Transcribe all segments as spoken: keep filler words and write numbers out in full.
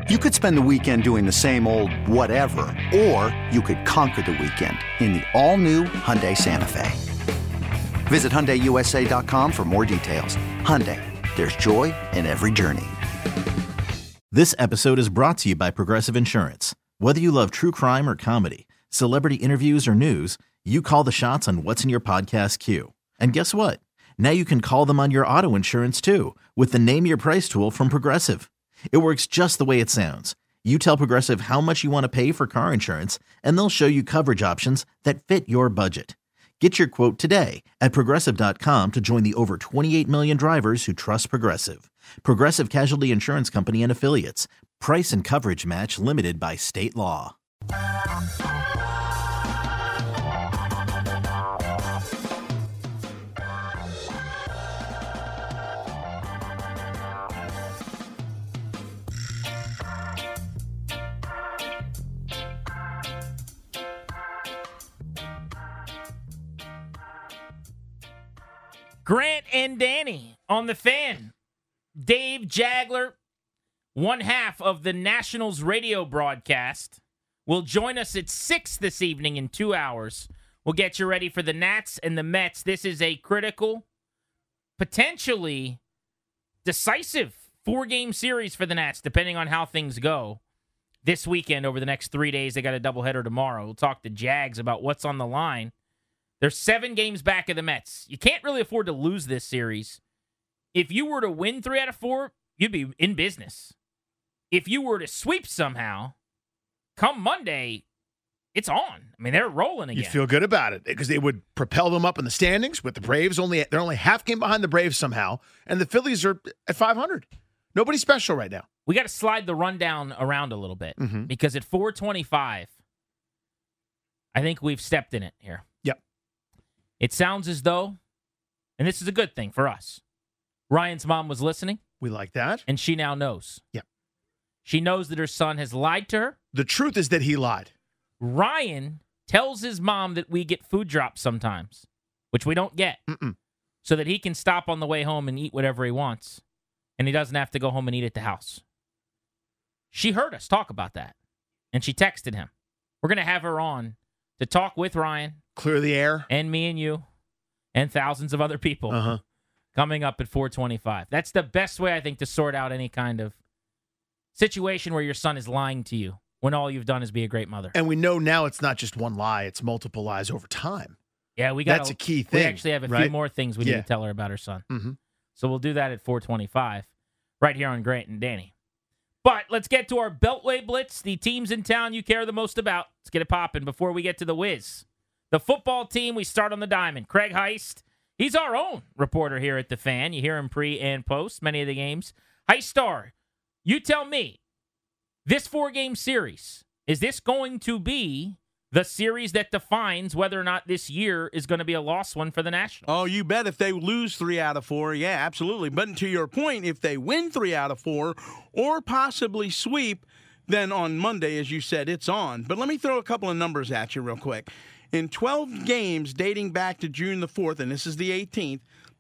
You could spend the weekend doing the same old whatever, or you could conquer the weekend in the all-new Hyundai Santa Fe. Visit Hyundai U S A dot com for more details. Hyundai, there's joy in every journey. This episode is brought to you by Progressive Insurance. Whether you love true crime or comedy, celebrity interviews or news, you call the shots on what's in your podcast queue. And guess what? Now you can call them on your auto insurance too with the Name Your Price tool from Progressive. It works just the way it sounds. You tell Progressive how much you want to pay for car insurance, and they'll show you coverage options that fit your budget. Get your quote today at Progressive dot com to join the over twenty-eight million drivers who trust Progressive. Progressive Casualty Insurance Company and Affiliates. Price and coverage match limited by state law. Grant and Danny on the Fan. Dave Jagler, one half of the Nationals radio broadcast, will join us at six this evening in two hours. We'll get you ready for the Nats and the Mets. This is a critical, potentially decisive four-game series for the Nats, depending on how things go. This weekend, over the next three days, they got a doubleheader tomorrow. We'll talk to Jags about what's on the line. They're seven games back of the Mets. You can't really afford to lose this series. If you were to win three out of four, you'd be in business. If you were to sweep somehow, come Monday, it's on. I mean, they're rolling again. You'd feel good about it because it would propel them up in the standings with the Braves. Only They're only half game behind the Braves somehow, and the Phillies are at five hundred. Nobody special right now. We got to slide the rundown around a little bit mm-hmm. because at four twenty-five, I think we've stepped in it here. Yep. It sounds as though, and this is a good thing for us, Ryan's mom was listening. We like that. And she now knows. Yep. She knows that her son has lied to her. The truth is that he lied. Ryan tells his mom that we get food drops sometimes, which we don't get, Mm-mm. so that he can stop on the way home and eat whatever he wants, and he doesn't have to go home and eat at the house. She heard us talk about that, and she texted him. We're going to have her on to talk with Ryan. Clear the air. And me and you and thousands of other people uh-huh. coming up at four twenty-five. That's the best way, I think, to sort out any kind of situation where your son is lying to you when all you've done is be a great mother. And we know now it's not just one lie, it's multiple lies over time. Yeah, we got That's a key thing. We actually have a right? few more things we yeah. need to tell her about her son. Mm-hmm. So we'll do that at four twenty-five right here on Grant and Danny. But let's get to our Beltway Blitz, the teams in town you care the most about. Let's get it popping before we get to the Wiz. The football team, we start on the diamond. Craig Heist, he's our own reporter here at The Fan. You hear him pre and post many of the games. Heist Star, you tell me, this four-game series, is this going to be the series that defines whether or not this year is going to be a lost one for the Nationals? Oh, you bet. If they lose three out of four, yeah, absolutely. But to your point, if they win three out of four or possibly sweep, then on Monday, as you said, it's on. But let me throw a couple of numbers at you real quick. In twelve games dating back to June the fourth, and this is the eighteenth,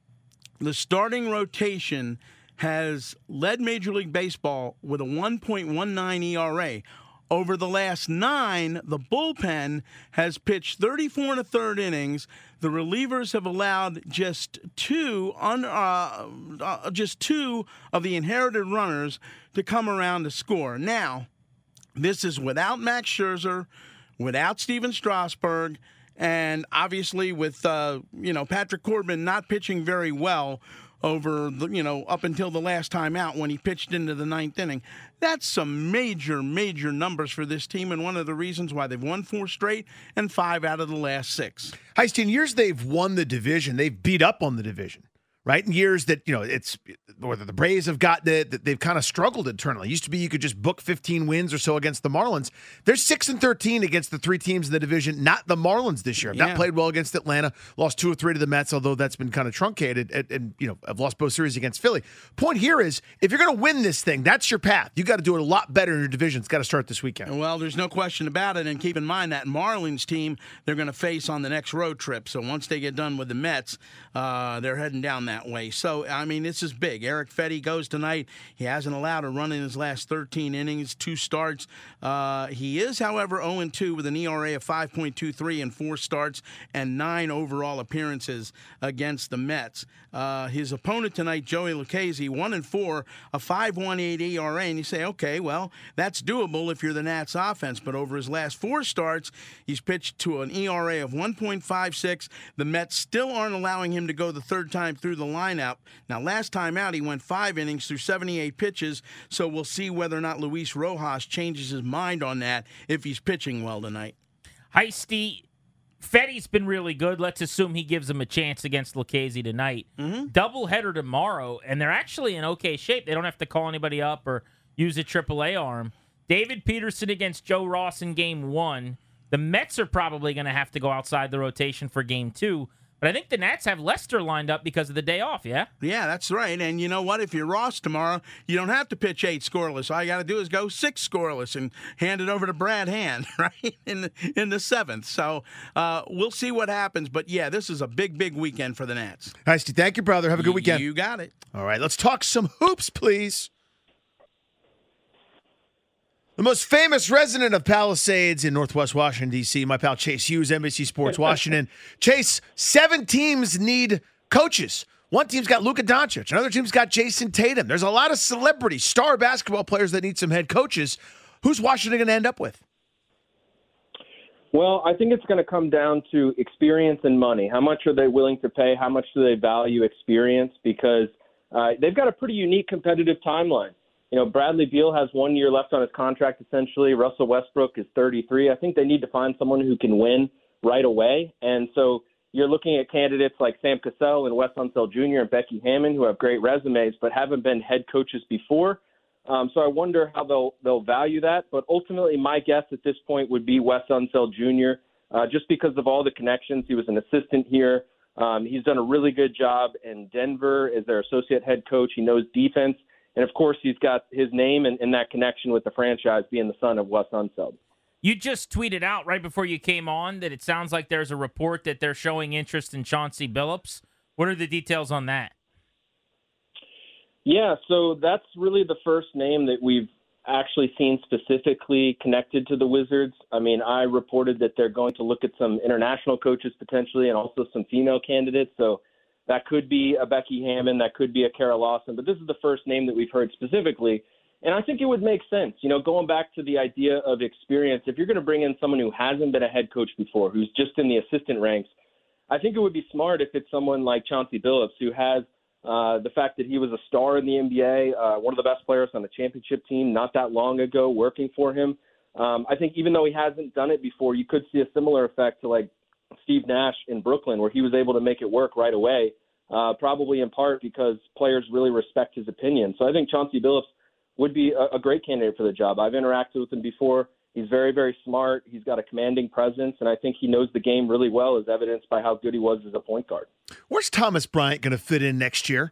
the starting rotation has led Major League Baseball with a one point one nine E R A. Over the last nine, the bullpen has pitched thirty-four and a third innings. The relievers have allowed just two, un, uh, uh, just two of the inherited runners to come around to score. Now, this is without Max Scherzer, without Steven Strasburg, and obviously with uh, you know Patrick Corbin not pitching very well over the, you know up until the last time out when he pitched into the ninth inning. That's some major, major numbers for this team, and one of the reasons why they've won four straight and five out of the last six. Heist, in years they've won the division, they've beat up on the division. Right? In years that, you know, it's whether the Braves have got the, they've kind of struggled internally. It used to be you could just book fifteen wins or so against the Marlins. They're six and thirteen against the three teams in the division, not the Marlins this year. Have Yeah. not played well against Atlanta, lost two or three to the Mets, although that's been kind of truncated. And, and you know, I've lost both series against Philly. Point here is, if you're going to win this thing, that's your path. You got to do it a lot better in your division. It's got to start this weekend. Well, there's no question about it. And keep in mind that Marlins team they're going to face on the next road trip. So once they get done with the Mets, uh, they're heading down that that way. So, I mean, this is big. Erick Fedde goes tonight. He hasn't allowed a run in his last thirteen innings, two starts. Uh, he is, however, oh and two with an E R A of five point two three in four starts and nine overall appearances against the Mets. Uh, his opponent tonight, Joey Lucchesi, one and four, a five point one eight E R A. And you say, okay, well, that's doable if you're the Nats offense. But over his last four starts, he's pitched to an E R A of one point five six. The Mets still aren't allowing him to go the third time through the lineup. Now, last time out, he went five innings through seventy-eight pitches. So we'll see whether or not Luis Rojas changes his mind on that if he's pitching well tonight. Heisty, Fedde's been really good. Let's assume he gives him a chance against Lucchesi tonight. Mm-hmm. Doubleheader tomorrow, and they're actually in okay shape. They don't have to call anybody up or use a triple A arm. David Peterson against Joe Ross in game one. The Mets are probably going to have to go outside the rotation for game two. But I think the Nats have Lester lined up because of the day off, yeah? Yeah, that's right. And you know what? If you're Ross tomorrow, you don't have to pitch eight scoreless. All you got to do is go six scoreless and hand it over to Brad Hand, right, in the, in the seventh. So uh, we'll see what happens. But, yeah, this is a big, big weekend for the Nats. Heisty, thank you, brother. Have a good weekend. You got it. All right, let's talk some hoops, please. The most famous resident of Palisades in Northwest Washington, D C, my pal Chase Hughes, N B C Sports Washington. Chase, seven teams need coaches. One team's got Luka Doncic. Another team's got Jason Tatum. There's a lot of celebrity, star basketball players that need some head coaches. Who's Washington going to end up with? Well, I think it's going to come down to experience and money. How much are they willing to pay? How much do they value experience? Because uh, they've got a pretty unique competitive timeline. You know, Bradley Beal has one year left on his contract, essentially. Russell Westbrook is thirty-three. I think they need to find someone who can win right away. And so you're looking at candidates like Sam Cassell and Wes Unseld Junior and Becky Hammon, who have great resumes but haven't been head coaches before. Um, so I wonder how they'll they'll value that. But ultimately, my guess at this point would be Wes Unseld Junior, uh, just because of all the connections. He was an assistant here. Um, he's done a really good job in Denver as their associate head coach. He knows defense. And, of course, he's got his name and, and that connection with the franchise being the son of Wes Unseld. You just tweeted out right before you came on that it sounds like there's a report that they're showing interest in Chauncey Billups. What are the details on that? Yeah, so that's really the first name that we've actually seen specifically connected to the Wizards. I mean, I reported that they're going to look at some international coaches potentially and also some female candidates. So that could be a Becky Hammon, that could be a Kara Lawson, but this is the first name that we've heard specifically. And I think it would make sense, you know, going back to the idea of experience. If you're going to bring in someone who hasn't been a head coach before, who's just in the assistant ranks, I think it would be smart if it's someone like Chauncey Billups, who has uh, the fact that he was a star in the N B A, uh, one of the best players on the championship team not that long ago working for him. Um, I think even though he hasn't done it before, you could see a similar effect to like Steve Nash in Brooklyn, where he was able to make it work right away, uh, probably in part because players really respect his opinion. So I think Chauncey Billups would be a, a great candidate for the job. I've interacted with him before. He's very, very smart. He's got a commanding presence, and I think he knows the game really well, as evidenced by how good he was as a point guard. Where's Thomas Bryant going to fit in next year?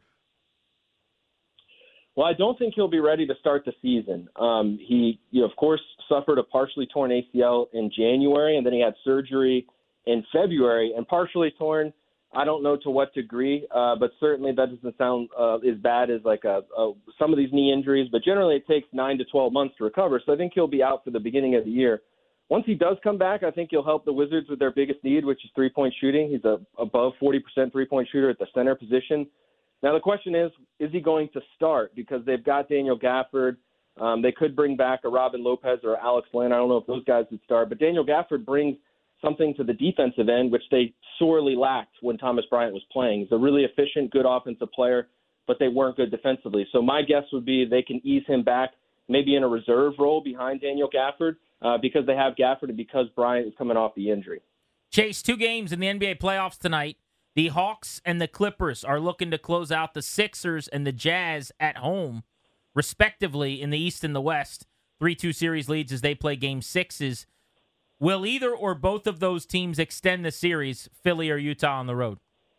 Well, I don't think he'll be ready to start the season. Um, he, you know, of course, suffered a partially torn A C L in January, and then he had surgery in February, and partially torn, I don't know to what degree, uh, but certainly that doesn't sound uh, as bad as like a, a, some of these knee injuries, but generally it takes nine to twelve months to recover, so I think he'll be out for the beginning of the year. Once he does come back, I think he'll help the Wizards with their biggest need, which is three-point shooting. He's a above forty percent three-point shooter at the center position. Now the question is, is he going to start? Because they've got Daniel Gafford. Um, they could bring back a Robin Lopez or Alex Len. I don't know if those guys would start, but Daniel Gafford brings something to the defensive end, which they sorely lacked when Thomas Bryant was playing. He's a really efficient, good offensive player, but they weren't good defensively. So my guess would be they can ease him back maybe in a reserve role behind Daniel Gafford uh, because they have Gafford and because Bryant is coming off the injury. Chase, two games in the N B A playoffs tonight. The Hawks and the Clippers are looking to close out the Sixers and the Jazz at home, respectively, in the East and the West. three two series leads as they play game sixes. Will either or both of those teams extend the series, Philly or Utah on the road?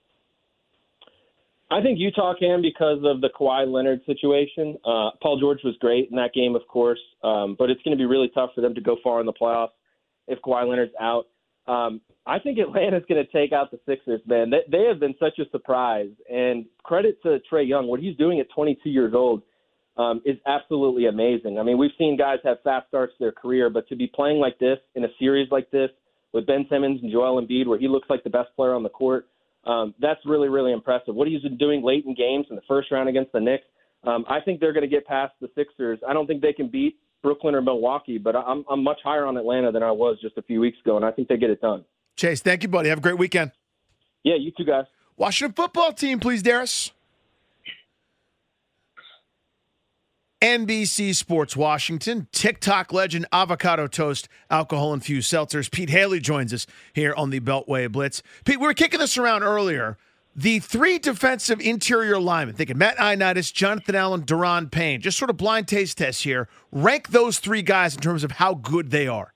I think Utah can because of the Kawhi Leonard situation. Uh, Paul George was great in that game, of course, um, but it's going to be really tough for them to go far in the playoffs if Kawhi Leonard's out. Um, I think Atlanta's going to take out the Sixers, man. They, they have been such a surprise. And credit to Trae Young. What he's doing at twenty-two years old um, is absolutely amazing. I mean, we've seen guys have fast starts to their career, but to be playing like this in a series like this with Ben Simmons and Joel Embiid, where he looks like the best player on the court, um, that's really, really impressive. What he's been doing late in games in the first round against the Knicks, um, I think they're going to get past the Sixers. I don't think they can beat Brooklyn or Milwaukee, but I'm, I'm much higher on Atlanta than I was just a few weeks ago, and I think they get it done. Chase, thank you, buddy. Have a great weekend. Yeah, you too, guys. Washington football team, please, Darius. N B C Sports Washington, TikTok legend, avocado toast, alcohol-infused seltzers. Pete Haley joins us here on the Beltway Blitz. Pete, we were kicking this around earlier. The three defensive interior linemen, thinking Matt Ioannidis, Jonathan Allen, Daron Payne, just sort of blind taste tests here. Rank those three guys in terms of how good they are.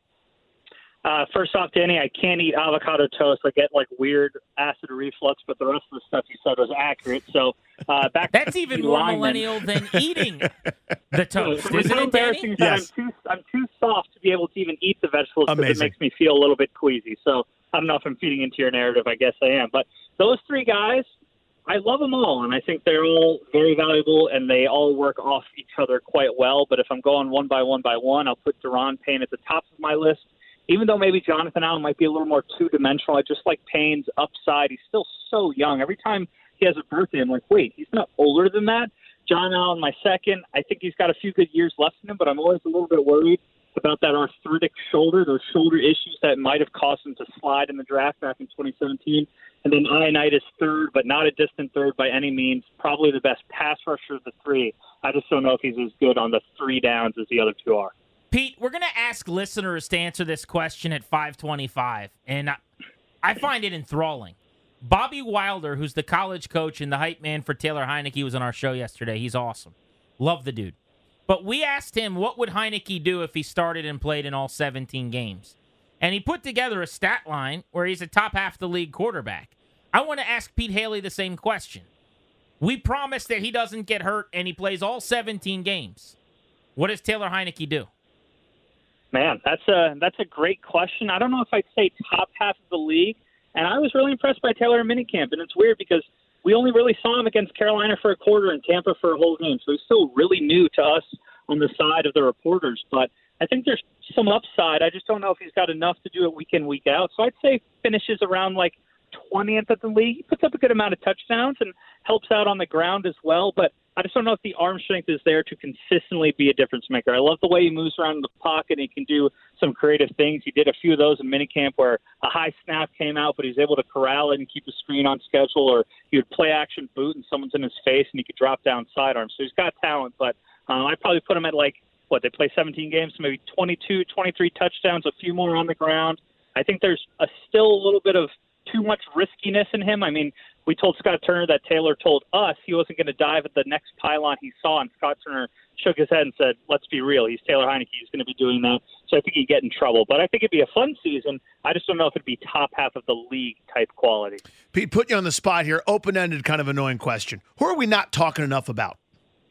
Uh, first off, Danny, I can't eat avocado toast. I get like weird acid reflux, but the rest of the stuff you said was accurate. So uh, back That's to even more linemen. millennial than eating the toast, It's isn't so it, Danny? embarrassing that Yes. I'm too I'm too soft to be able to even eat the vegetables because it Amazing. makes me feel a little bit queasy. So I don't know if I'm feeding into your narrative. I guess I am. But those three guys, I love them all, and I think they're all very valuable, and they all work off each other quite well. But if I'm going one by one by one, I'll put Daron Payne at the top of my list. Even though maybe Jonathan Allen might be a little more two-dimensional, I just like Payne's upside. He's still so young. Every time he has a birthday, I'm like, wait, he's not older than that? John Allen, my second. I think he's got a few good years left in him, but I'm always a little bit worried about that arthritic shoulder, those shoulder issues that might have caused him to slide in the draft back in twenty seventeen. And then Ioannidis third, but not a distant third by any means. Probably the best pass rusher of the three. I just don't know if he's as good on the three downs as the other two are. Pete, we're going to ask listeners to answer this question at five twenty-five, and I, I find it enthralling. Bobby Wilder, who's the college coach and the hype man for Taylor Heineke, was on our show yesterday. He's awesome. Love the dude. But we asked him, what would Heineke do if he started and played in all seventeen games? And he put together a stat line where he's a top half of the league quarterback. I want to ask Pete Haley the same question. We promise that he doesn't get hurt and he plays all seventeen games. What does Taylor Heineke do? Man, that's a that's a great question. I don't know if I'd say top half of the league. And I was really impressed by Taylor in minicamp. And it's weird because we only really saw him against Carolina for a quarter and Tampa for a whole game. So he's still really new to us on the side of the reporters. But I think there's some upside. I just don't know if he's got enough to do it week in, week out. So I'd say finishes around like twentieth at the league. He puts up a good amount of touchdowns and helps out on the ground as well. But I just don't know if the arm strength is there to consistently be a difference maker. I love the way he moves around in the pocket and he can do some creative things. He did a few of those in minicamp where a high snap came out, but he's able to corral it and keep the screen on schedule, or he would play action boot and someone's in his face and he could drop down sidearm. So he's got talent, but um, I'd probably put him at like, what, they play seventeen games, so maybe twenty-two, twenty-three touchdowns, a few more on the ground. I think there's a, still a little bit of too much riskiness in him. I mean, we told Scott Turner that Taylor told us he wasn't going to dive at the next pylon he saw, and Scott Turner shook his head and said, let's be real, he's Taylor Heineke, he's going to be doing that. So I think he'd get in trouble. But I think it'd be a fun season. I just don't know if it'd be top half of the league type quality. Pete, put you on the spot here. Open-ended, kind of annoying question. Who are we not talking enough about?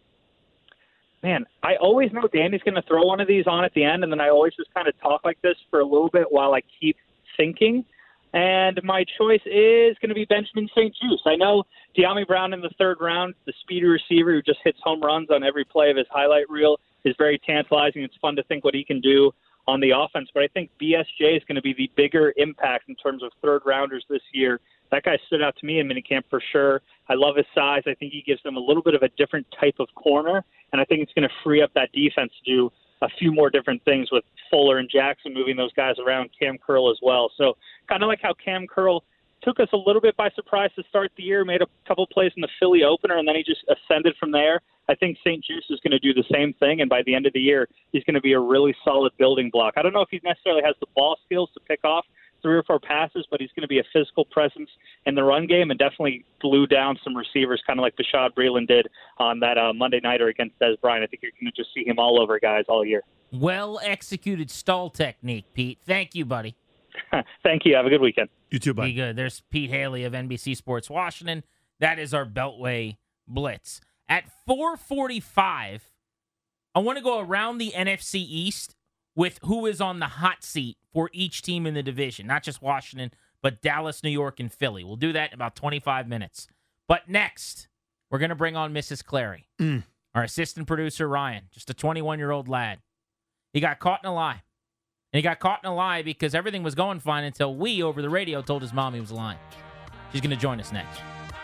Man, I always know Danny's going to throw one of these on at the end, and then I always just kind of talk like this for a little bit while I keep thinking. And my choice is going to be Benjamin Saint-Juste. I know De'Ami Brown in the third round, the speedy receiver who just hits home runs on every play of his highlight reel, is very tantalizing. It's fun to think what he can do on the offense. But I think B S J is going to be the bigger impact in terms of third rounders this year. That guy stood out to me in minicamp for sure. I love his size. I think he gives them a little bit of a different type of corner, and I think it's going to free up that defense to do a few more different things with Fuller and Jackson moving those guys around, Cam Curl as well. So kind of like how Cam Curl took us a little bit by surprise to start the year, made a couple plays in the Philly opener, and then he just ascended from there. I think Saint-Juste is going to do the same thing, and by the end of the year, he's going to be a really solid building block. I don't know if he necessarily has the ball skills to pick off three or four passes, but he's going to be a physical presence in the run game and definitely glue down some receivers, kind of like Bashaud Breeland did on that uh, Monday nighter against Des Bryant. I think you're going to just see him all over guys all year. Well-executed stall technique, Pete. Thank you, buddy. Thank you. Have a good weekend. You too, buddy. Be good. There's Pete Haley of N B C Sports Washington. That is our Beltway Blitz. At four forty-five, I want to go around the N F C East with who is on the hot seat for each team in the division, not just Washington, but Dallas, New York, and Philly. We'll do that in about twenty-five minutes. But next, we're going to bring on Missus Clary, Mm. our assistant producer, Ryan, just a twenty-one-year-old lad. He got caught in a lie. And he got caught in a lie because everything was going fine until we, over the radio, told his mom he was lying. She's going to join us next.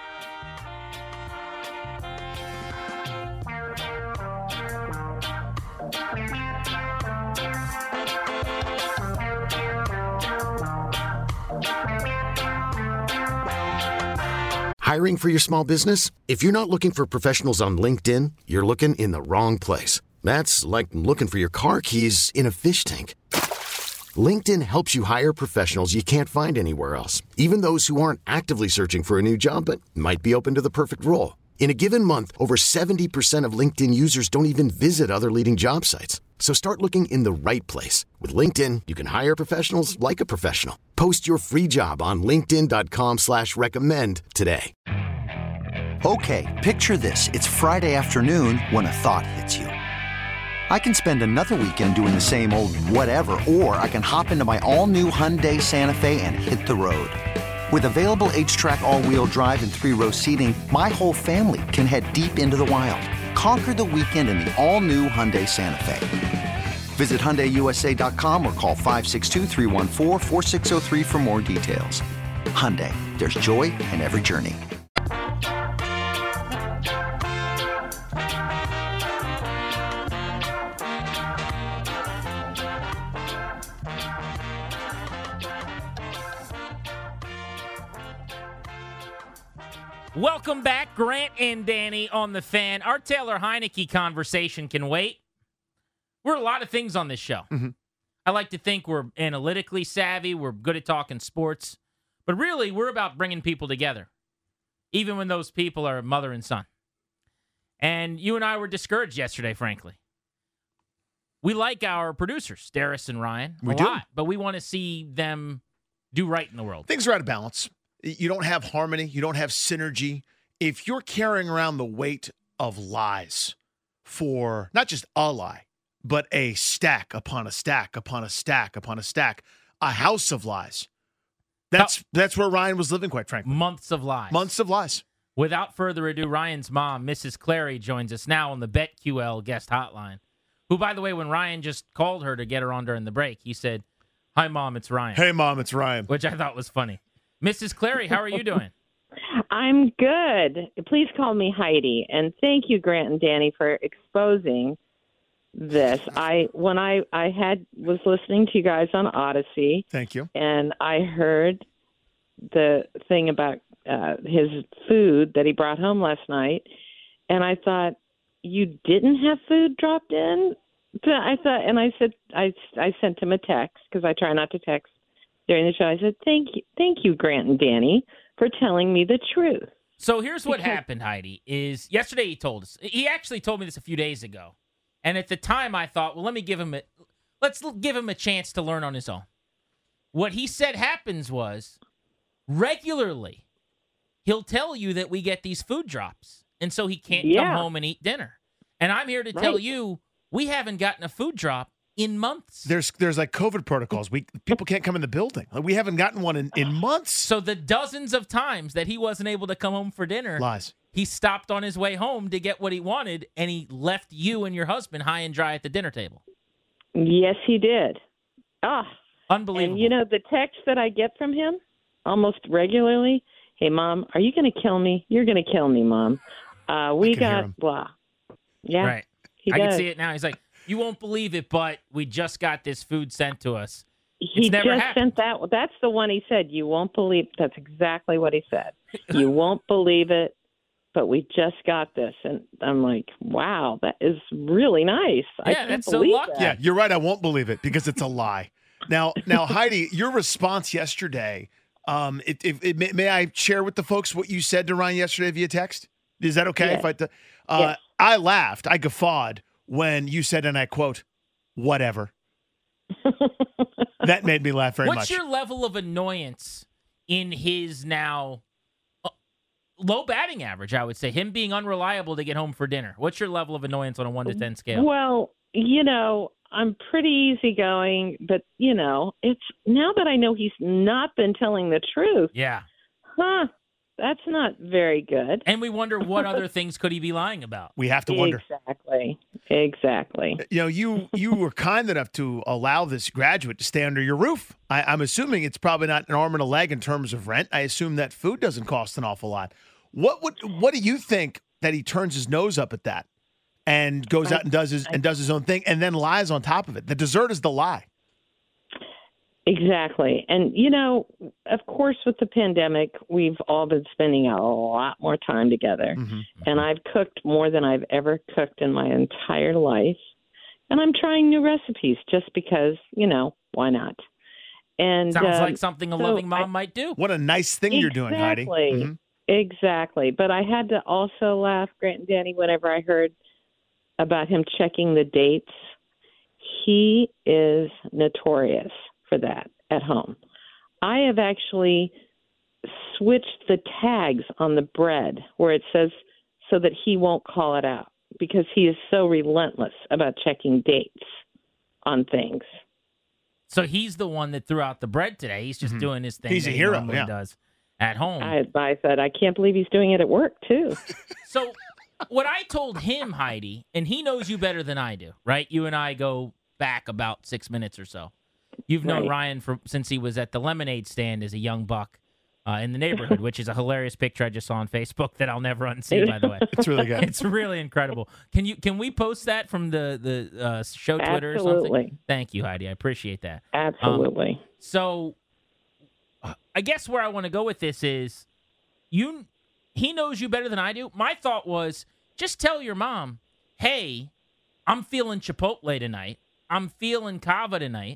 Hiring for your small business? If you're not looking for professionals on LinkedIn, you're looking in the wrong place. That's like looking for your car keys in a fish tank. LinkedIn helps you hire professionals you can't find anywhere else, even those who aren't actively searching for a new job but might be open to the perfect role. In a given month, over seventy percent of LinkedIn users don't even visit other leading job sites. So start looking in the right place. With LinkedIn, you can hire professionals like a professional. Post your free job on linkedin dot com slash recommend today. Okay, picture this. It's Friday afternoon when a thought hits you. I can spend another weekend doing the same old whatever, or I can hop into my all-new Hyundai Santa Fe and hit the road. With available H-Track all-wheel drive and three-row seating, my whole family can head deep into the wild. Conquer the weekend in the all-new Hyundai Santa Fe. Visit Hyundai U S A dot com or call five six two, three one four, four six zero three for more details. Hyundai, there's joy in every journey. Welcome back, Grant and Danny on the Fan. Our Taylor Heineke conversation can wait. We're a lot of things on this show. Mm-hmm. I like to think we're analytically savvy. We're good at talking sports. But really, we're about bringing people together, even when those people are mother and son. And you and I were discouraged yesterday, frankly. We like our producers, Darius and Ryan, a We do. lot, but we want to see them do right in the world. Things are out of balance. You don't have harmony. You don't have synergy. If you're carrying around the weight of lies for not just a lie, but a stack upon a stack upon a stack upon a stack, a house of lies, that's that's where Ryan was living, quite frankly. Months of lies. Months of lies. Without further ado, Ryan's mom, Missus Clary, joins us now on the BetQL guest hotline, who, by the way, when Ryan just called her to get her on during the break, he said, "Hi, Mom, it's Ryan." Hey, Mom, it's Ryan. Which I thought was funny. Missus Clary, how are you doing? I'm good. Please call me Heidi. And thank you, Grant and Danny, for exposing this. I when I, I had was listening to you guys on Odyssey. Thank you. And I heard the thing about uh, his food that he brought home last night. And I thought, you didn't have food dropped in? I thought, and I said, I, I sent him a text because I try not to text during the show. I said, thank you, thank you, Grant and Danny, for telling me the truth. So here's what happened, Heidi, is yesterday he told us. He actually told me this a few days ago. And at the time I thought, well, let me give him a, let's give him a chance to learn on his own. What he said happens was regularly he'll tell you that we get these food drops. And so he can't Yeah. come home and eat dinner. And I'm here to tell Right. you, we haven't gotten a food drop in months. There's there's like COVID protocols. We people can't come in the building. Like, we haven't gotten one in, in months. So the dozens of times that he wasn't able to come home for dinner, Lies. he stopped on his way home to get what he wanted, and he left you and your husband high and dry at the dinner table. Yes, he did. Ah, Unbelievable. and you know the text that I get from him almost regularly. Hey, Mom, are you going to kill me? You're going to kill me, Mom. Uh, we can hear him. got blah. Yeah, right. he I does. can see it now. He's like, you won't believe it, but we just got this food sent to us. He It's never just happened. sent that. That's the one he said. You won't believe. That's exactly what he said. You won't believe it, but we just got this, and I'm like, wow, that is really nice. I Yeah, can't that's so believe lucky. that. Yeah, you're right. I won't believe it because it's a lie. Now, now, Heidi, your response yesterday. Um, it, it, it, may, may I share with the folks what you said to Ryan yesterday via text? Is that okay? Yes. If I, uh, Yes. I laughed, I guffawed when you said, and I quote, "Whatever." That made me laugh very What's much. your level of annoyance in his now uh, low batting average, I would say? Him being unreliable to get home for dinner. What's your level of annoyance on a one to ten scale? Well, you know, I'm pretty easygoing, but you know, it's now that I know he's not been telling the truth. Yeah. Huh. That's not very good. And we wonder what other things could he be lying about? We have to wonder. Exactly. Exactly. You know, you you were kind enough to allow this graduate to stay under your roof. I, I'm assuming it's probably not an arm and a leg in terms of rent. I assume that food doesn't cost an awful lot. What would what do you think that he turns his nose up at that and goes out and does his and does his own thing and then lies on top of it? The dessert is the lie. Exactly. And, you know, of course, with the pandemic, we've all been spending a lot more time together. Mm-hmm. And I've cooked more than I've ever cooked in my entire life. And I'm trying new recipes just because, you know, why not? And Sounds um, like something a so loving mom I, might do. What a nice thing you're doing, Heidi. Exactly. Mm-hmm. Exactly. But I had to also laugh, Grant and Danny, whenever I heard about him checking the dates. He is notorious for that at home. I have actually switched the tags on the bread where it says so that he won't call it out because he is so relentless about checking dates on things. So he's the one that threw out the bread today. He's just Mhm. doing his thing. He's that a he hero, normally yeah. does at home. I, I said, I can't believe he's doing it at work, too. So what I told him, Heidi, and he knows you better than I do, right? You and I go back about six minutes or so. You've known Right. Ryan for, since he was at the lemonade stand as a young buck uh, in the neighborhood, which is a hilarious picture I just saw on Facebook that I'll never unsee, by the way. It's really good. It's really incredible. Can you can we post that from the, the uh, show Twitter or Absolutely. something? Thank you, Heidi. I appreciate that. Absolutely. Um, so uh, I guess where I want to go with this is you he knows you better than I do. My thought was just tell your mom, hey, I'm feeling Chipotle tonight. I'm feeling Cava tonight.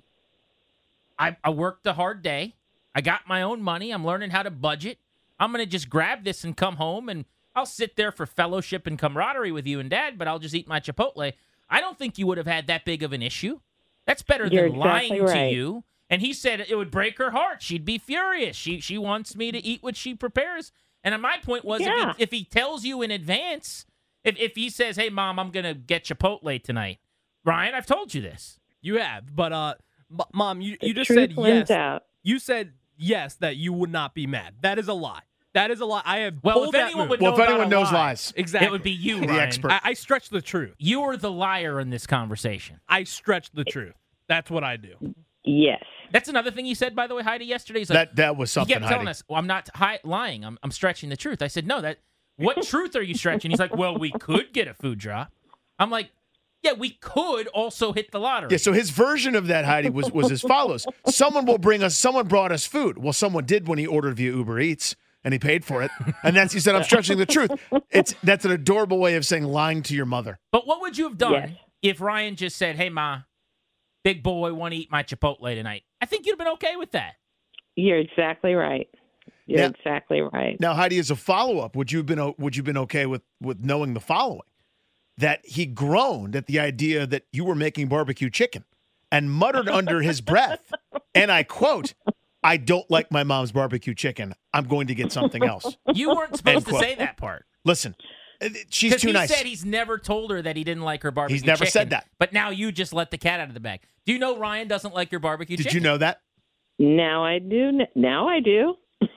I, I worked a hard day. I got my own money. I'm learning how to budget. I'm going to just grab this and come home, and I'll sit there for fellowship and camaraderie with you and Dad, but I'll just eat my Chipotle. I don't think you would have had that big of an issue. That's better You're than exactly lying to right. you. And he said it would break her heart. She'd be furious. She she wants me to eat what she prepares. And my point was, Yeah. if, he, if he tells you in advance, if, if he says, hey, Mom, I'm going to get Chipotle tonight, Ryan, I've told you this. You have, but uh, m- Mom, you, you The just truth said wins yes. out. You said yes that you would not be mad. That is a lie. That is a lie. I have Well, pulled if that anyone move. would Well, know if anyone about a knows lie, lies, exactly, it would be you, the Ryan. expert. I, I stretch the truth. You are the liar in this conversation. I stretch the truth. That's what I do. Yes. That's another thing he said, by the way, Heidi, yesterday. He's like, That that was he something, kept telling Heidi. us, well, I'm not hi- lying. I'm, I'm stretching the truth. I said, no, that. What truth are you stretching? He's like, well, we could get a food drop. I'm like, yeah, we could also hit the lottery. Yeah, so his version of that, Heidi, was was as follows. Someone will bring us, someone brought us food. Well, someone did when he ordered via Uber Eats, and he paid for it. And that's, he said, I'm stretching the truth. It's That's an adorable way of saying lying to your mother. But what would you have done Yes. if Ryan just said, hey, Ma, big boy, want to eat my Chipotle tonight? I think you'd have been okay with that. You're exactly right. You're Yeah. exactly right. Now, Heidi, as a follow-up, would you have been o- would you have been okay with, with knowing the following? That he groaned at the idea that you were making barbecue chicken and muttered under his breath, and I quote, I don't like my mom's barbecue chicken. I'm going to get something else. You weren't supposed to quote. say that part. Listen, she's Because too he nice. said he's never told her that he didn't like her barbecue He's never chicken, said that. But now you just let the cat out of the bag. Do you know Ryan doesn't like your barbecue Did chicken? you know that? Now I do. kn- Now I do.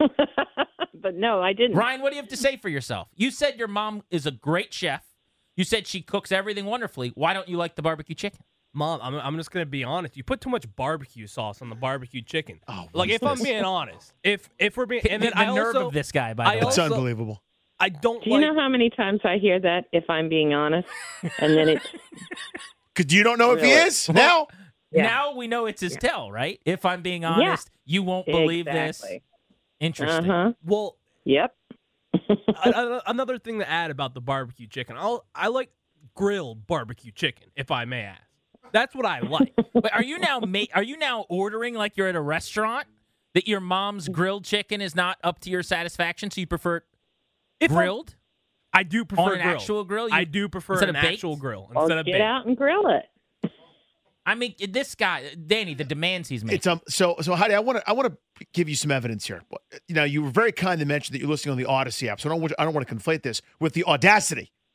But no, I didn't. Ryan, what do you have to say for yourself? You said your mom is a great chef. You said she cooks everything wonderfully. Why don't you like the barbecue chicken? Mom, I'm, I'm just gonna be honest. You put too much barbecue sauce on the barbecue chicken. Oh, what like is if I'm this? being honest, if if we're being, and the then I the nerve also, of this guy, by I the way. It's also- unbelievable. I don't Do you like. know how many times I hear that? If I'm being honest, and then it's Because you don't know if he Really? is now. Yeah. Now we know it's his tell, right? If I'm being honest, you won't believe this. exactly. Interesting. Uh huh. well, Yep. a- a- another thing to add about the barbecue chicken. I'll I like grilled barbecue chicken, if I may ask. That's what I like. But are you now ma- are you now ordering like you're at a restaurant that your mom's grilled chicken is not up to your satisfaction, so you prefer it If I'm- grilled I do prefer on an grilled. actual grill? You- I do prefer instead an of baked? actual grill Well, instead of get baked. out and grill it. I mean, this guy, Danny, the demands he's making. It's um. So so Heidi, I want to I want to give you some evidence here. You know, you were very kind to mention that you're listening on the Odyssey app. So I don't want, I don't want to conflate this with the Audacity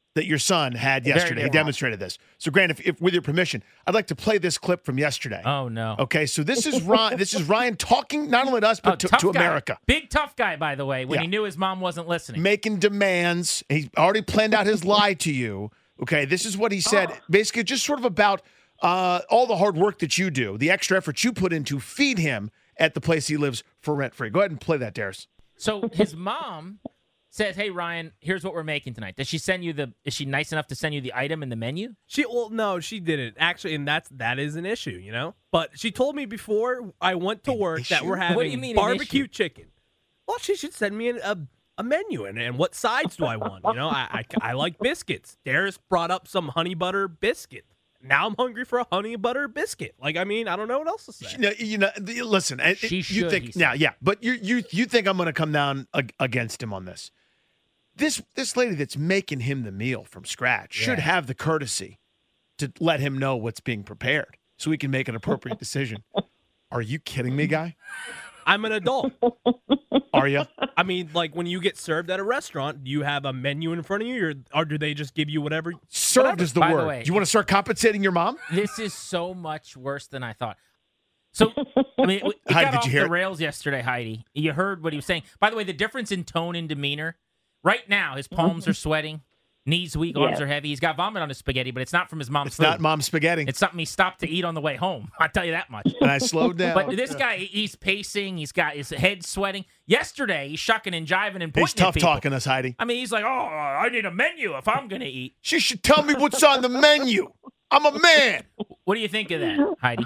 that your son had Very yesterday. He different. demonstrated this. So, Grant, if, if with your permission, I'd like to play this clip from yesterday. Oh no. Okay, so this is Ryan. This is Ryan talking not only to us but Oh, to, tough to guy. America, Big tough guy, by the way, when Yeah. he knew his mom wasn't listening. making demands. He already planned out his lie to you. Okay, this is what he said. Basically, just sort of about uh, all the hard work that you do, the extra effort you put in to feed him at the place he lives for rent free. Go ahead and play that, Darius. So his mom says, "Hey Ryan, here's what we're making tonight." Does she send you the? Is she nice enough to send you the item and the menu? She well, no, she didn't actually, and that's that is an issue, you know. But she told me before I went to work that we're having What do you mean an barbecue issue? chicken. Well, she should send me an, a a menu and, and what sides do I want? You know, I, I I like biscuits. Darius brought up some honey butter biscuit. Now I'm hungry for a honey butter biscuit. Like, I mean, I don't know what else to say. You know, you know the- listen. I- She you should, think, he said. yeah, yeah, but you you you think I'm going to come down ag- against him on this? This this lady that's making him the meal from scratch should Yeah. have the courtesy to let him know what's being prepared so he can make an appropriate decision. Are you kidding me, guy? I'm an adult. Are you? I mean, like when you get served at a restaurant, do you have a menu in front of you, or, or do they just give you whatever? Served whatever? is the By the word. way- Do you want to start compensating your mom? This is so much worse than I thought. So, I mean, it, it Heidi, got did off you hear the it? rails yesterday, Heidi. You heard what he was saying. By the way, the difference in tone and demeanor. Right now, his palms are sweating, knees weak, arms Yeah. are heavy. He's got vomit on his spaghetti, but it's not from his mom's It's food. not mom's spaghetti. It's something he stopped to eat on the way home. I'll tell you that much. and I slowed down. But this guy, he's pacing. He's got his head sweating. Yesterday, he's shucking and jiving and pointing He's tough at people. talking us, Heidi. I mean, he's like, "Oh, I need a menu if I'm going to eat." She should tell me what's on the menu. I'm a man. What do you think of that, Heidi?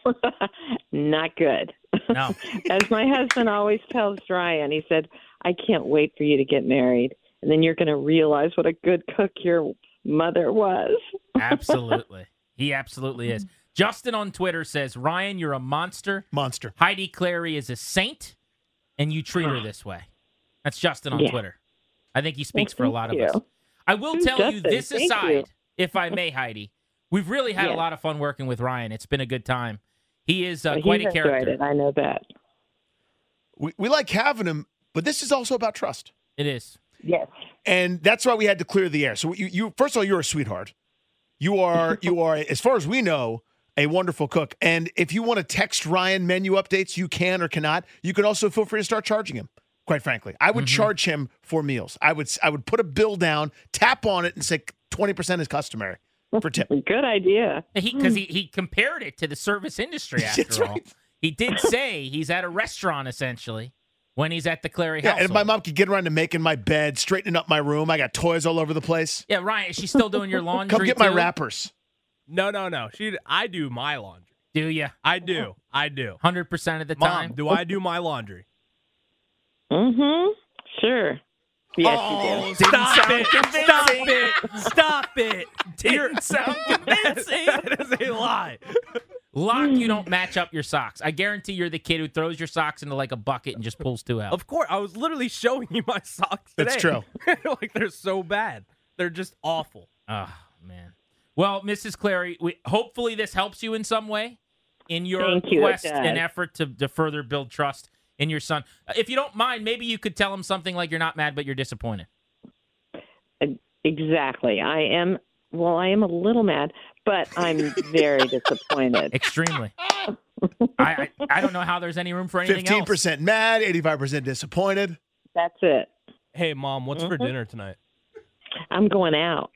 Not good. No. As my husband always tells Ryan, he said, I can't wait for you to get married. And then you're going to realize what a good cook your mother was. Absolutely. He absolutely is. Justin on Twitter says, "Ryan, you're a monster. Monster. Heidi Clary is a saint, and you treat her this way." That's Justin on Yeah. Twitter. I think he speaks Well, for a thank lot of you. us. I will Who's tell you Justin? this Thank aside, you. if I may, Heidi. We've really had a Yes. lot of fun working with Ryan. It's been a good time. He is uh, But quite he's a character. enjoyed it. I know that. We, we like having him, but this is also about trust. It is. Yes. And that's why we had to clear the air. So you, you first of all, you're a sweetheart. You are, you are, as far as we know, a wonderful cook. And if you want to text Ryan menu updates, you can or cannot. You can also feel free to start charging him. Quite frankly, I would Mm-hmm. charge him for meals. I would, I would put a bill down, tap on it, and say twenty percent is customary for tip. Good idea. He because he, he compared it to the service industry after That's all. right. He did say he's at a restaurant essentially when he's at the Clary Yeah, house. and if my mom could get around to making my bed, straightening up my room, I got toys all over the place. Yeah, Ryan, is she still doing your laundry? Come get my too? wrappers. No, no, no. She, I do my laundry. Do you? I do. I do. Hundred percent of the Mom, time. do I do my laundry? Mm-hmm. Sure. Yes, Oh, you do. Stop sound it! convincing. Stop it! Stop it! Didn't sound convincing. That is a lie. Locke, you don't match up your socks. I guarantee you're the kid who throws your socks into like a bucket and just pulls two out. Of course, I was literally showing you my socks today. That's true. Like they're so bad. They're just awful. Oh man. Well, Missus Clary, we, hopefully this helps you in some way in your Thank you, it quest does. and effort to, to further build trust in your son. Uh, If you don't mind, maybe you could tell him something like you're not mad, but you're disappointed. Exactly. I am, well, I am a little mad, but I'm very disappointed. Extremely. I, I I don't know how there's any room for anything Fifteen else. percent mad, eighty-five percent disappointed. That's it. Hey, Mom, what's for Mhm. dinner tonight? I'm going out.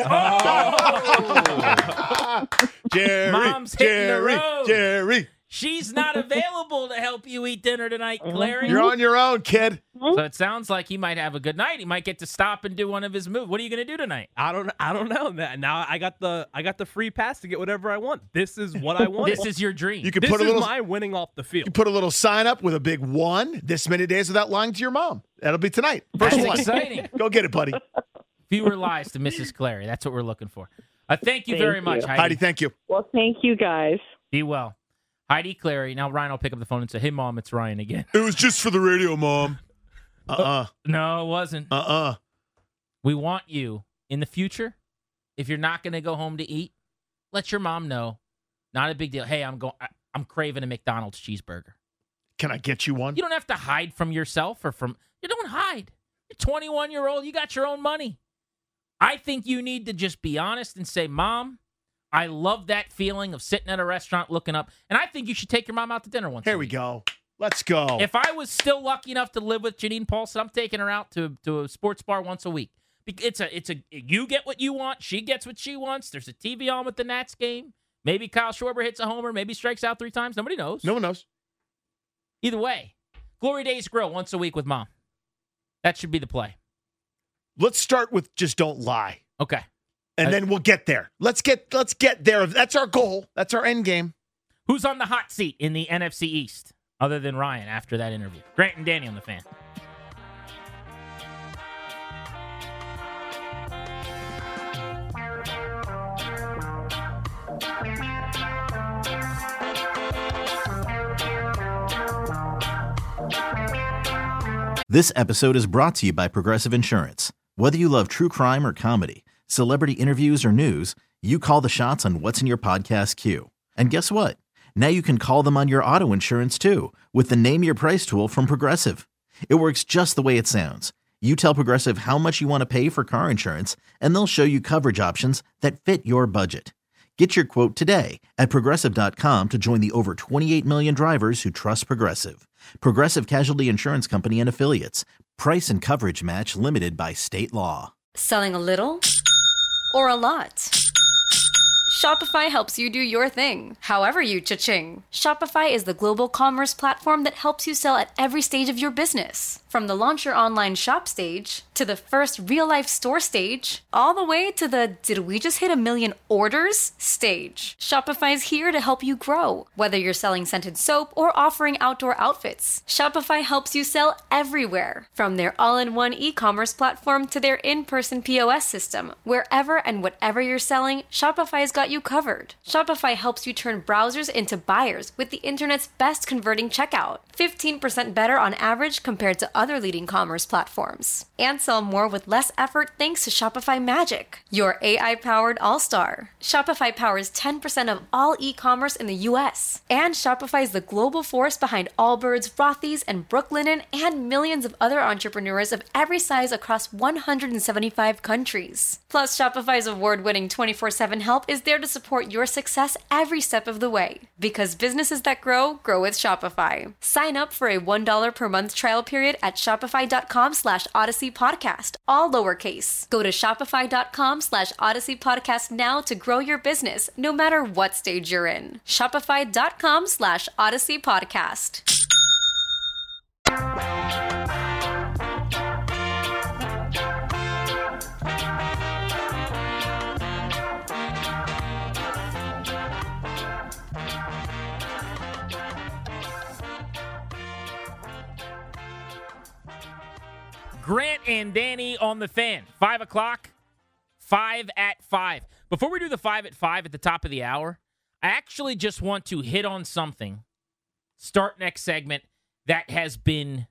Jerry, Mom's hitting the Jerry, road. Jerry, She's not available to help you eat dinner tonight, Clary. you're on your own, kid. So it sounds like he might have a good night. He might get to stop and do one of his moves. What are you going to do tonight? I don't. I don't know. That now I got the. I got the free pass to get whatever I want. This is what I want. This is your dream. You could This put a is little, my winning off the field. you put a little sign up with a big one. This many days without lying to your mom. That'll be tonight. First That's one. exciting. Go get it, buddy. Fewer lies to Missus Clary. That's what we're looking for. Uh, thank you Thank very you. much, Heidi. Heidi, thank you. Well, thank you guys. Be well. Heidi Clary. Now Ryan will pick up the phone and say, "Hey, Mom, it's Ryan again." It was just for the radio, Mom. Uh-uh. No, it wasn't. Uh-uh. We want you in the future. If you're not going to go home to eat, let your mom know. Not a big deal. Hey, I'm going. I, I'm craving a McDonald's cheeseburger. Can I get you one? You don't have to hide from yourself or from. You don't hide. You're twenty-one year old. You got your own money. I think you need to just be honest and say, Mom, I love that feeling of sitting at a restaurant looking up. And I think you should take your mom out to dinner once Here a we week. go. Let's go. If I was still lucky enough to live with Janine Paulson, I'm taking her out to, to a sports bar once a week. It's a, it's a, you get what you want. She gets what she wants. There's a T V on with the Nats game. Maybe Kyle Schwarber hits a homer. Maybe strikes out three times. Nobody knows. No one knows. Either way, Glory Days Grill once a week with Mom. That should be the play. Let's start with just don't lie. Okay. And I, then we'll get there. Let's get let's get there. That's our goal. That's our end game. Who's on the hot seat in the N F C East other than Ryan after that interview? Grant and Danny on the Fan. This episode is brought to you by Progressive Insurance. Whether you love true crime or comedy, celebrity interviews or news, you call the shots on what's in your podcast queue. And guess what? Now you can call them on your auto insurance too with the Name Your Price tool from Progressive. It works just the way it sounds. You tell Progressive how much you want to pay for car insurance, and they'll show you coverage options that fit your budget. Get your quote today at Progressive dot com to join the over twenty-eight million drivers who trust Progressive. Progressive Casualty Insurance Company and Affiliates. Price and coverage match limited by state law. Selling a little or a lot? Shopify helps you do your thing, however you cha-ching. Shopify is the global commerce platform that helps you sell at every stage of your business. From the launch your online shop stage, to the first real-life store stage, all the way to the did we just hit a million orders stage. Shopify's here to help you grow. Whether you're selling scented soap or offering outdoor outfits, Shopify helps you sell everywhere. From their all-in-one e-commerce platform to their in-person P O S system, wherever and whatever you're selling, Shopify's got you covered. Shopify helps you turn browsers into buyers with the internet's best converting checkout. fifteen percent better on average compared to other leading commerce platforms. And sell more with less effort thanks to Shopify Magic, your A I-powered all-star. Shopify powers ten percent of all e-commerce in the U S. And Shopify is the global force behind Allbirds, Rothy's, and Brooklinen, and millions of other entrepreneurs of every size across one hundred seventy-five countries. Plus, Shopify's award-winning twenty-four seven help is there to support your success every step of the way. Because businesses that grow, grow with Shopify. Sign up for a one dollar per month trial period at shopify.com slash Odyssey Podcast, all lowercase. Go to shopify.com slash Odyssey Podcast now to grow your business, no matter what stage you're in. Shopify.com slash Odyssey Podcast. Grant and Danny on the Fan. Five o'clock, five at five. Before we do the five at five at the top of the hour, I actually just want to hit on something, start next segment, that has been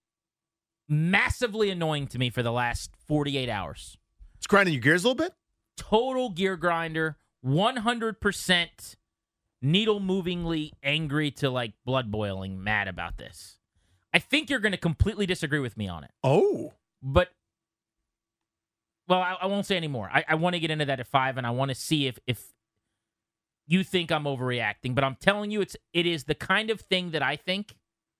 massively annoying to me for the last forty-eight hours. It's grinding your gears a little bit? Total gear grinder, one hundred percent needle-movingly angry to like blood boiling, mad about this. I think you're going to completely disagree with me on it. Oh. But, well, I, I won't say any more. I, I want to get into that at five, and I want to see if if you think I'm overreacting. But I'm telling you, it's it is the kind of thing that I think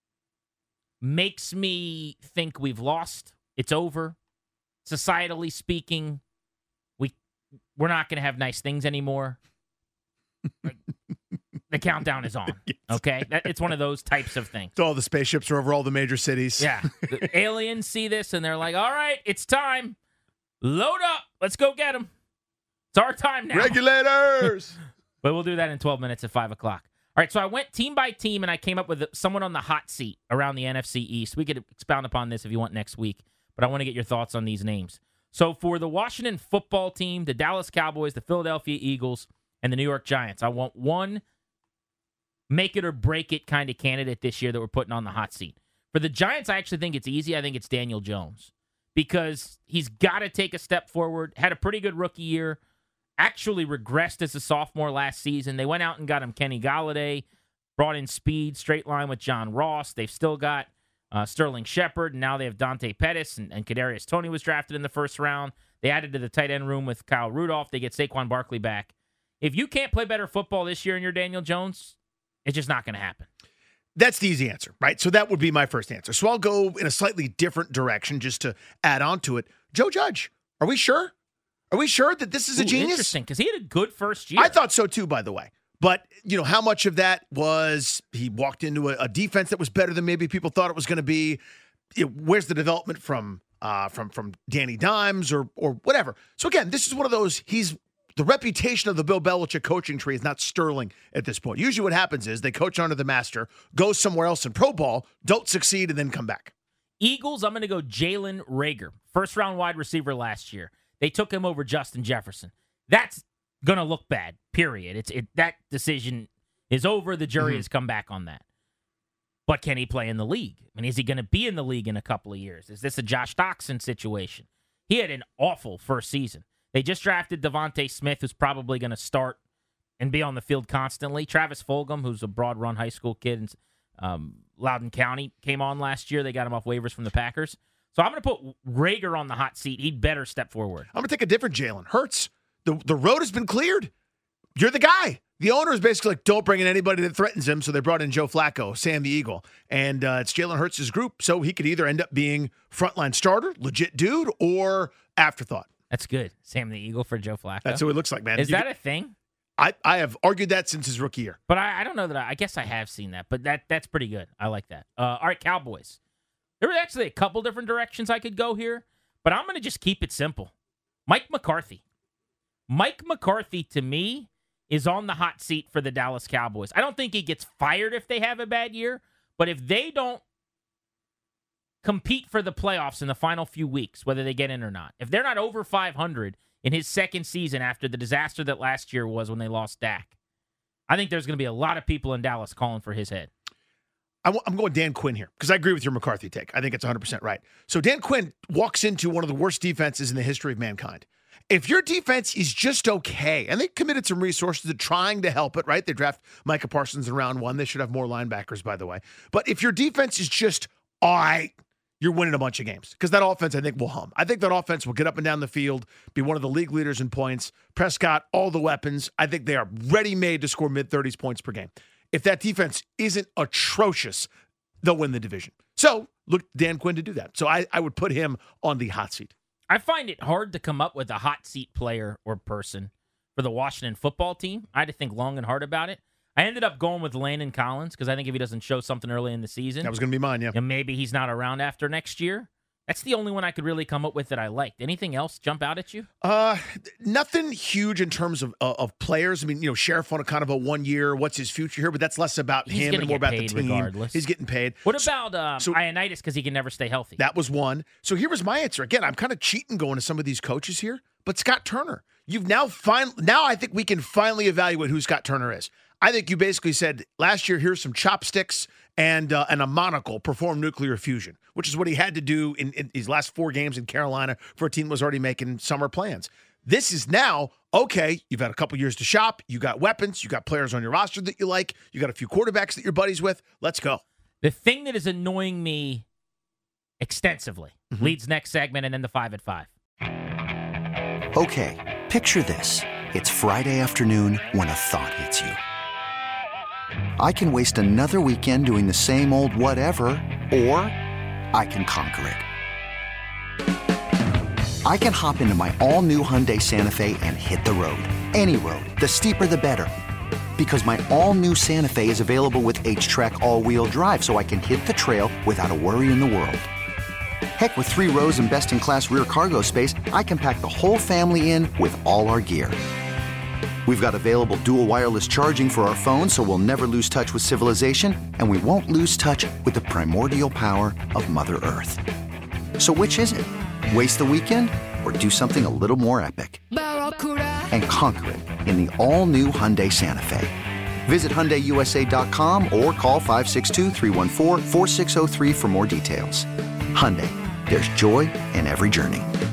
makes me think we've lost. It's over. Societally speaking, we, we're not going to have nice things anymore. Like, the countdown is on, okay? That, it's one of those types of things. So all the spaceships are over all the major cities. Yeah. The aliens see this, and they're like, all right, it's time. Load up. Let's go get them. It's our time now. Regulators! But we'll do that in twelve minutes at five o'clock. All right, so I went team by team, and I came up with someone on the hot seat around the N F C East. We could expound upon this if you want next week, but I want to get your thoughts on these names. So for the Washington football team, the Dallas Cowboys, the Philadelphia Eagles, and the New York Giants, I want one make it or break it kind of candidate this year that we're putting on the hot seat. For the Giants, I actually think it's easy. I think it's Daniel Jones because he's got to take a step forward. Had a pretty good rookie year. Actually regressed as a sophomore last season. They went out and got him Kenny Golladay, brought in speed, straight line with John Ross. They've still got uh, Sterling Shepard, and now they have Dante Pettis, and, and Kadarius Toney was drafted in the first round. They added to the tight end room with Kyle Rudolph. They get Saquon Barkley back. If you can't play better football this year and you're Daniel Jones, it's just not going to happen. That's the easy answer, right? So that would be my first answer. So I'll go in a slightly different direction just to add on to it. Joe Judge, are we sure? Are we sure that this is a Ooh, genius? Interesting, because he had a good first year. I thought so too, by the way. But, you know, how much of that was he walked into a, a defense that was better than maybe people thought it was going to be? You know, where's the development from uh, from from Danny Dimes or or whatever? So, again, this is one of those, he's the reputation of the Bill Belichick coaching tree is not sterling at this point. Usually what happens is they coach under the master, go somewhere else in pro ball, don't succeed, and then come back. Eagles, I'm going to go Jalen Reagor, first-round wide receiver last year. They took him over Justin Jefferson. That's going to look bad, period. It's it. That decision is over. The jury mm-hmm. has come back on that. But can he play in the league? I mean, is he going to be in the league in a couple of years? Is this a Josh Doctson situation? He had an awful first season. They just drafted Devontae Smith, who's probably going to start and be on the field constantly. Travis Fulgham, who's a broad-run high school kid in um, Loudoun County, came on last year. They got him off waivers from the Packers. So I'm going to put Reagor on the hot seat. He'd better step forward. I'm going to take a different Jalen Hurts. The, the road has been cleared. You're the guy. The owner is basically like, don't bring in anybody that threatens him. So they brought in Joe Flacco, Sam the Eagle. And uh, it's Jalen Hurts' group. So he could either end up being frontline starter, legit dude, or afterthought. That's good. Sam the Eagle for Joe Flacco. That's who it looks like, man. Is you that could, a thing? I, I have argued that since his rookie year. But I, I don't know that I, I guess I have seen that. But that that's pretty good. I like that. Uh, all right, Cowboys. There were actually a couple different directions I could go here, but I'm going to just keep it simple. Mike McCarthy. Mike McCarthy, to me, is on the hot seat for the Dallas Cowboys. I don't think he gets fired if they have a bad year, but if they don't compete for the playoffs in the final few weeks, whether they get in or not, if they're not over five hundred in his second season after the disaster that last year was when they lost Dak, I think there's going to be a lot of people in Dallas calling for his head. I'm going Dan Quinn here because I agree with your McCarthy take. I think it's one hundred percent right. So Dan Quinn walks into one of the worst defenses in the history of mankind. If your defense is just okay, and they committed some resources to trying to help it, right? They draft Micah Parsons in round one. They should have more linebackers, by the way. But if your defense is just all right, you're winning a bunch of games because that offense, I think, will hum. I think that offense will get up and down the field, be one of the league leaders in points. Prescott, all the weapons. I think they are ready-made to score mid-thirties points per game. If that defense isn't atrocious, they'll win the division. So look, Dan Quinn to do that. So I, I would put him on the hot seat. I find it hard to come up with a hot seat player or person for the Washington football team. I had to think long and hard about it. I ended up going with Landon Collins because I think if he doesn't show something early in the season, that was going to be mine, yeah. And maybe he's not around after next year. That's the only one I could really come up with that I liked. Anything else jump out at you? Uh, nothing huge in terms of uh, of players. I mean, you know, Sheriff on a kind of a one year. What's his future here? But that's less about He's him and more about the team. Regardless. He's getting paid. What so, about um, so, Ioannidis because he can never stay healthy? That was one. So here was my answer. Again, I'm kind of cheating going to some of these coaches here, but Scott Turner. You've now fin- now I think we can finally evaluate who Scott Turner is. I think you basically said last year, here's some chopsticks and uh, and a monocle, perform nuclear fusion, which is what he had to do in, in his last four games in Carolina for a team that was already making summer plans. This is now, okay, you've had a couple years to shop. You got weapons. You got players on your roster that you like. You got a few quarterbacks that you're buddies with. Let's go. The thing that is annoying me extensively mm-hmm. leads next segment and then the five at five. Okay, picture this. It's Friday afternoon when a thought hits you. I can waste another weekend doing the same old whatever, or I can conquer it. I can hop into my all-new Hyundai Santa Fe and hit the road. Any road. The steeper, the better. Because my all-new Santa Fe is available with H-Track all-wheel drive, so I can hit the trail without a worry in the world. Heck, with three rows and best-in-class rear cargo space, I can pack the whole family in with all our gear. We've got available dual wireless charging for our phones, so we'll never lose touch with civilization, and we won't lose touch with the primordial power of Mother Earth. So which is it? Waste the weekend or do something a little more epic? And conquer it in the all-new Hyundai Santa Fe. Visit Hyundai U S A dot com or call five six two, three one four, four six zero three for more details. Hyundai, there's joy in every journey.